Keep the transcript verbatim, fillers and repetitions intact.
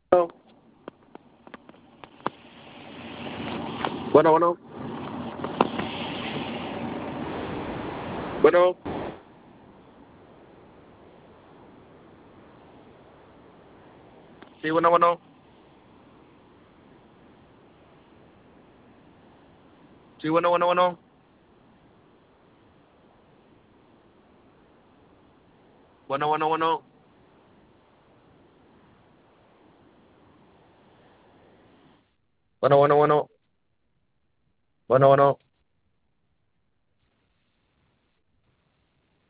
Bueno, bueno, bueno, sí, bueno, bueno, sí, bueno, bueno, bueno, bueno, bueno, bueno, bueno, bueno, bueno, bueno, bueno.